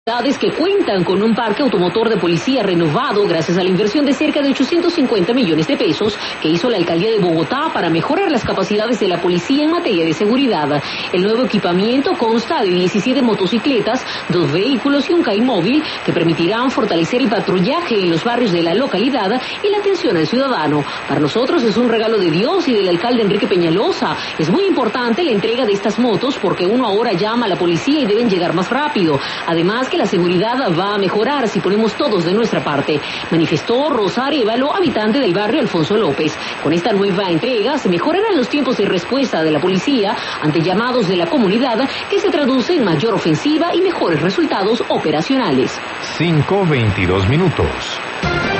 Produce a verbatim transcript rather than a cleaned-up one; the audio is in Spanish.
Ciudades que cuentan con un parque automotor de policía renovado gracias a la inversión de cerca de ochocientos cincuenta millones de pesos que hizo la alcaldía de Bogotá para mejorar las capacidades de la policía en materia de seguridad. El nuevo equipamiento consta de diecisiete motocicletas, dos vehículos y un C A I móvil que permitirán fortalecer el patrullaje en los barrios de la localidad y la atención al ciudadano. Para nosotros es un regalo de Dios y del alcalde Enrique Peñalosa. Es muy importante la entrega de estas motos porque uno ahora llama a la policía y deben llegar más rápido. Además que la seguridad va a mejorar si ponemos todos de nuestra parte, manifestó Rosa Arévalo, habitante del barrio Alfonso López. Con esta nueva entrega se mejorarán los tiempos de respuesta de la policía ante llamados de la comunidad, que se traduce en mayor ofensiva y mejores resultados operacionales. cinco veintidós minutos.